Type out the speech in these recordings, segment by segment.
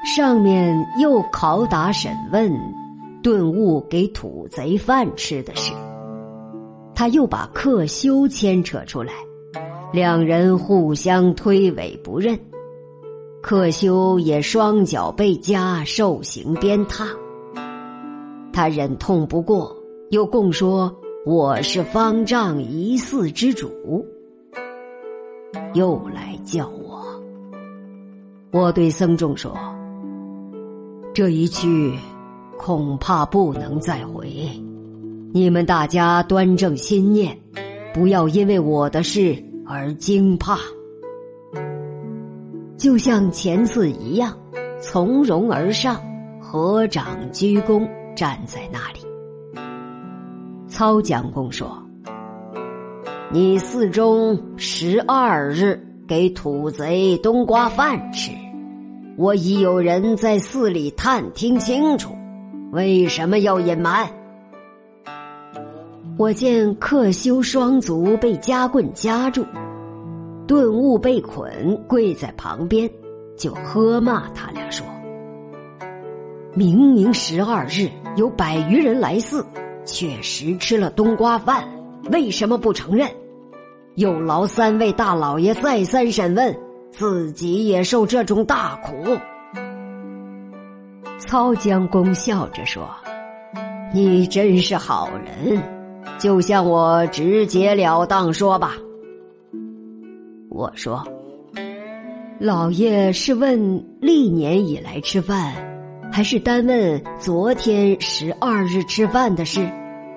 上面又拷打审问顿悟给土贼饭吃的事。他又把克修牵扯出来，两人互相推诿不认。克修也双脚被夹，受刑鞭挞。他忍痛不过，又供说我是方丈一寺之主，又来叫我。我对僧众说，这一去恐怕不能再回，你们大家端正心念，不要因为我的事而惊怕。就像前次一样，从容而上，合掌鞠躬，站在那里。操将公说，你寺中12日给土贼冬瓜饭吃，我已有人在寺里探听清楚，为什么要隐瞒？我见克修双足被夹棍夹住，顿悟被捆跪在旁边，就喝骂他俩说，明明12日有100余人来寺，确实吃了冬瓜饭，为什么不承认？有劳3位大老爷再三审问，自己也受这种大苦。操将公笑着说，你真是好人，就向我直截了当说吧。我说，老爷是问历年以来吃饭，还是单问昨天12日吃饭的事？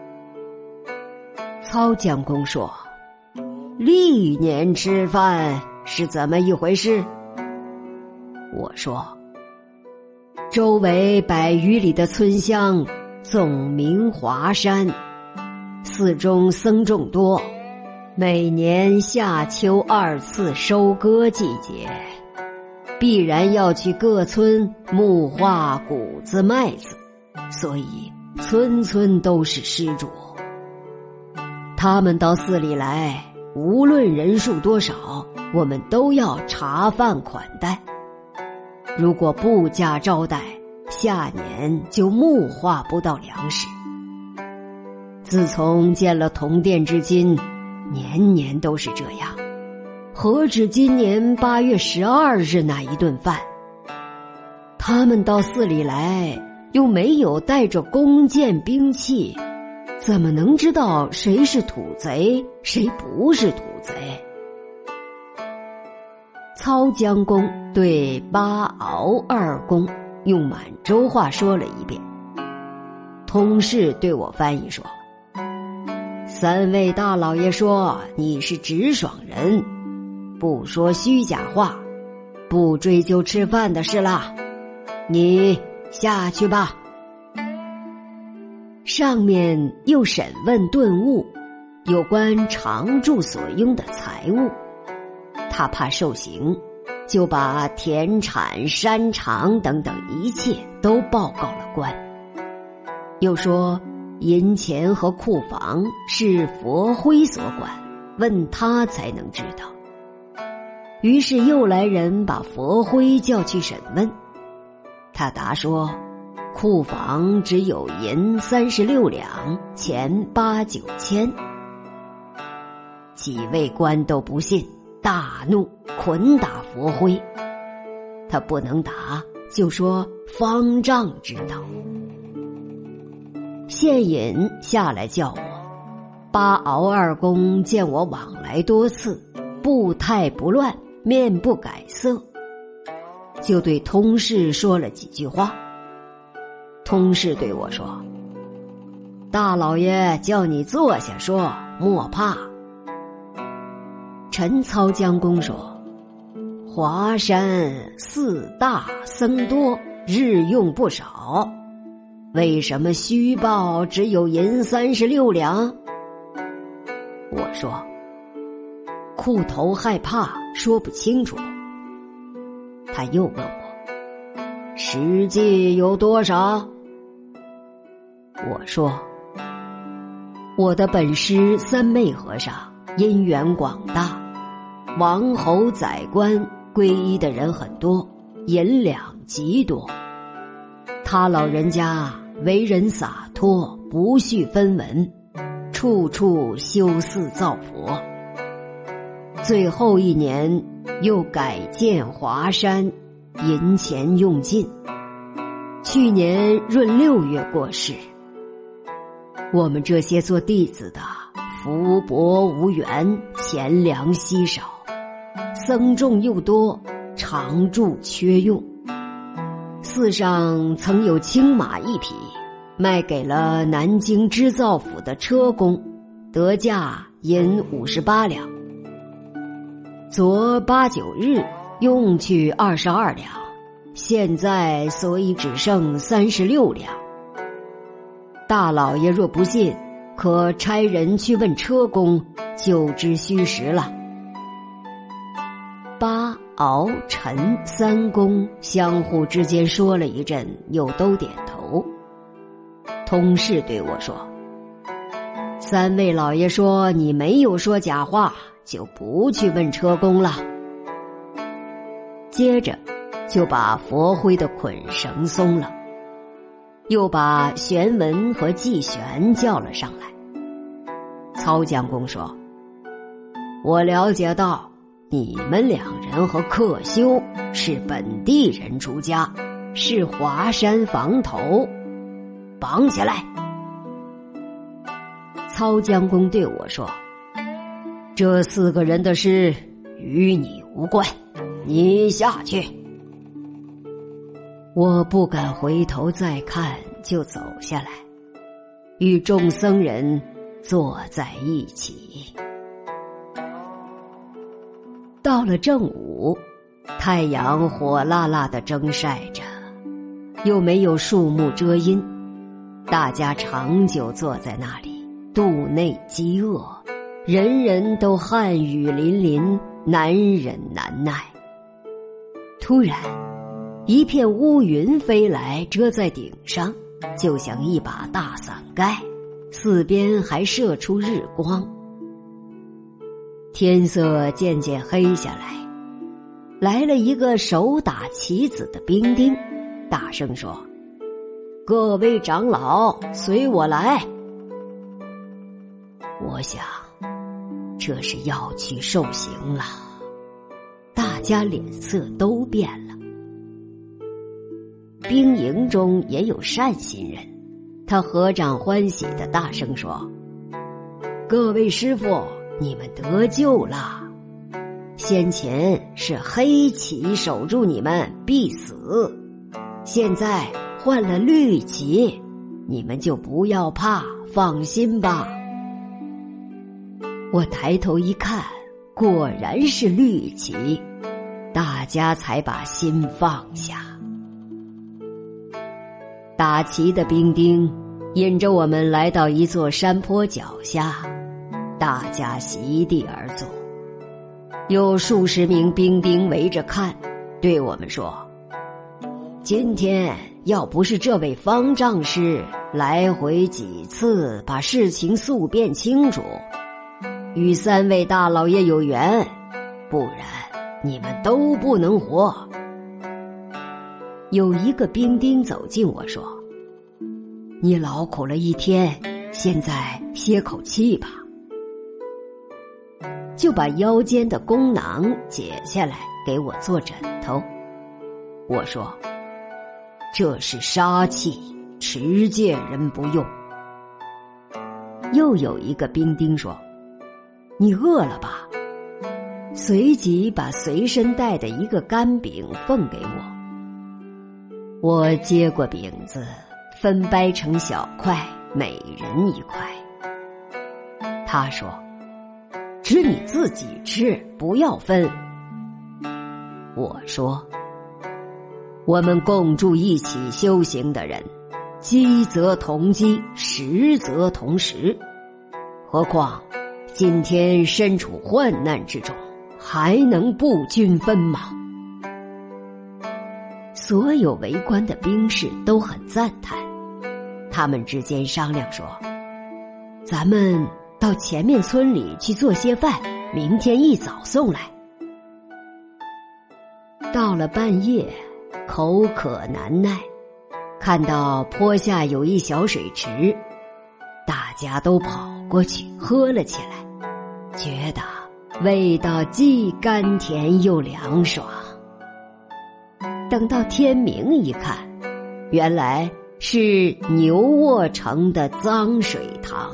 操将公说，历年吃饭是怎么一回事？我说，周围100余里的村乡总名华山，寺中僧众多，每年夏秋2次收割季节，必然要去各村募化谷子麦子，所以村村都是施主。他们到寺里来，无论人数多少，我们都要茶饭款待。如果不加招待，下年就募化不到粮食。自从建了铜殿至今，年年都是这样，何止今年8月12日那一顿饭？他们到寺里来，又没有带着弓箭兵器，怎么能知道谁是土贼，谁不是土贼？操将公对巴敖二公用满洲话说了一遍。通事对我翻译说，3位大老爷说你是直爽人，不说虚假话，不追究吃饭的事啦，你下去吧。上面又审问顿悟有关常住所用的财物，他怕受刑，就把田产山场等等一切都报告了官。又说银钱和库房是佛徽所管，问他才能知道。于是又来人把佛徽叫去审问，他答说库房只有银36两，钱8、9千。几位官都不信，大怒，捆打佛徽。他不能打，就说方丈知道。县尹下来叫我，巴敖二公见我往来多次，步态不乱，面不改色，就对通事说了几句话。通事对我说，大老爷叫你坐下说，莫怕。陈操将公说，华山寺大僧多，日用不少，为什么虚报只有银36两？我说，库头害怕说不清楚。他又问我，实际有多少？我说，我的本师三昧和尚因缘广大，王侯宰官皈依的人很多，银两极多。他老人家为人洒脱，不恤分文，处处修寺造佛。最后一年又改建华山，银钱用尽。去年闰6月过世。我们这些做弟子的福薄无缘，钱粮稀少，僧众又多，常住缺用。寺上曾有青马1匹，卖给了南京织造府的车工，得价银58两。昨8、9日用去22两，现在所以只剩36两。大老爷若不信，可差人去问车工，就知虚实了。巴、敖、陈3公相互之间说了一阵，又都点头。通事对我说：“3位老爷说你没有说假话，就不去问车工了。”接着就把佛徽的捆绳松了，又把玄文和季玄叫了上来。曹将公说：“我了解到你们2人和克修是本地人出家，是华山房头，绑起来。”曹将公对我说：“这4个人的事与你无关，你下去。”我不敢回头再看，就走下来，与众僧人坐在一起。到了正午，太阳火辣辣地蒸晒着，又没有树木遮阴，大家长久坐在那里，肚内饥饿，人人都汗雨淋淋，难忍难耐。突然一片乌云飞来，遮在顶上，就像一把大伞盖，四边还射出日光。天色渐渐黑下来，来了一个手打旗子的兵丁，大声说：“各位长老，随我来。”我想这是要去受刑了，大家脸色都变了。兵营中也有善心人，他合掌欢喜地大声说：“各位师父，你们得救了！先前是黑旗守住你们必死，现在换了绿旗，你们就不要怕，放心吧。”我抬头一看，果然是绿旗，大家才把心放下。打旗的兵丁引着我们来到一座山坡脚下，大家席地而坐，有数十名兵丁围着看，对我们说：“今天要不是这位方丈师来回几次把事情诉辩清楚，与3位大老爷有缘，不然你们都不能活。”有一个兵丁走近我说：“你劳苦了一天，现在歇口气吧。”就把腰间的弓囊解下来给我做枕头。我说：“这是杀气，持戒人不用。”又有一个兵丁说：“你饿了吧？”随即把随身带的一个干饼奉给我。我接过饼子，分掰成小块，每人1块。他说：“只你自己吃，不要分。”我说：“我们共住一起修行的人，饥则同饥，食则同食，何况今天身处患难之中，还能不均分吗？”所有围观的兵士都很赞叹，他们之间商量说：“咱们到前面村里去做些饭，明天一早送来。”到了半夜， 口渴难耐，看到坡下有一小水池，大家都跑过去喝了起来，觉得味道既甘甜又凉爽。等到天明一看，原来是牛卧成的脏水塘。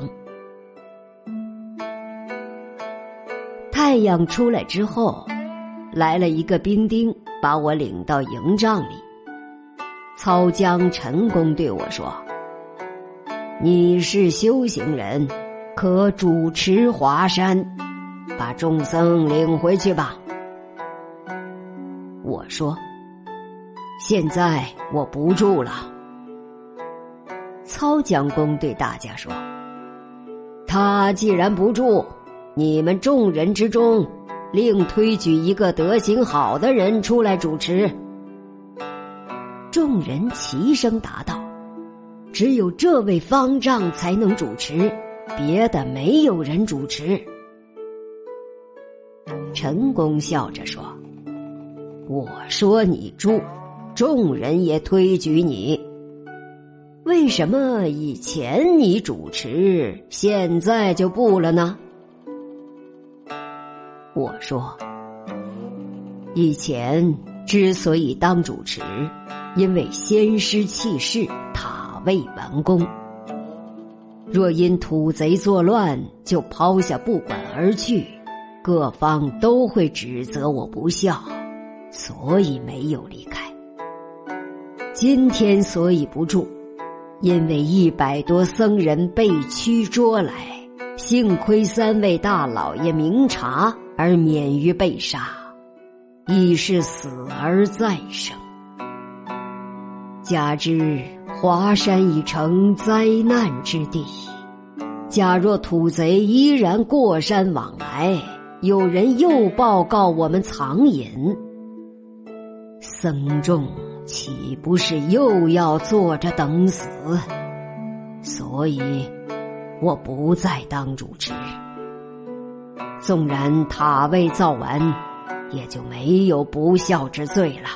太阳出来之后，来了一个兵丁，把我领到营帐里。操将陈公对我说：“你是修行人，可主持华山，把众僧领回去吧。”我说：“现在我不住了。”操将公对大家说：“他既然不住，你们众人之中另推举一个德行好的人出来主持。”众人齐声答道：“只有这位方丈才能主持，别的没有人主持。”陈公笑着说：“我说你住，众人也推举你，为什么以前你主持，现在就不了呢？”我说：“以前之所以当主持，因为先师弃世，塔未完工。若因土贼作乱，就抛下不管而去，各方都会指责我不孝，所以没有离开。今天所以不住，因为100多僧人被驱捉来，幸亏3位大老爷明察而免于被杀，已是死而再生。加之华山已成灾难之地，假若土贼依然过山往来，有人又报告我们藏隐，僧众岂不是又要坐着等死？所以我不再当主持。纵然塔未造完，也就没有不孝之罪了。”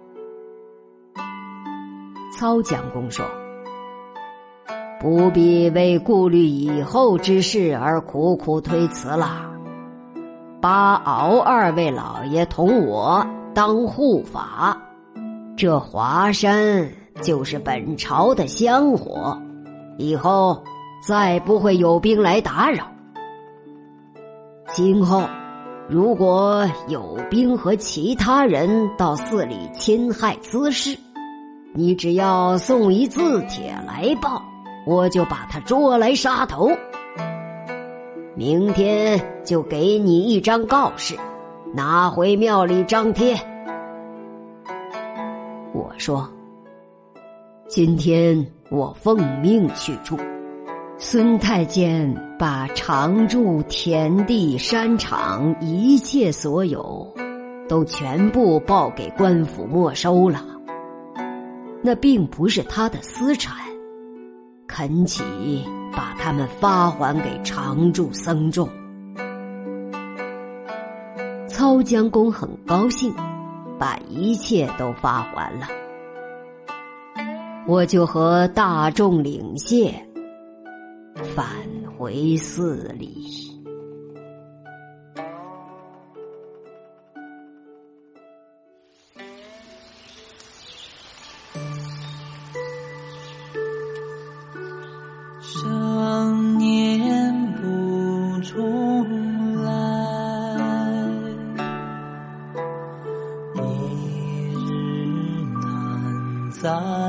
操将公说：“不必为顾虑以后之事而苦苦推辞了。巴敖2位老爷同我当护法，这华山就是本朝的香火，以后再不会有兵来打扰。今后如果有兵和其他人到寺里侵害滋事，你只要送一字帖来报，我就把他捉来杀头。明天就给你一张告示，拿回庙里张贴。”我说：“今天我奉命去住。”孙太监把常住田地山场一切所有都全部报给官府没收了，那并不是他的私产，恳请把他们发还给常住僧众。操将公很高兴，把一切都发还了。我就和大众领谢，返回寺里。 想念不重来，一日难再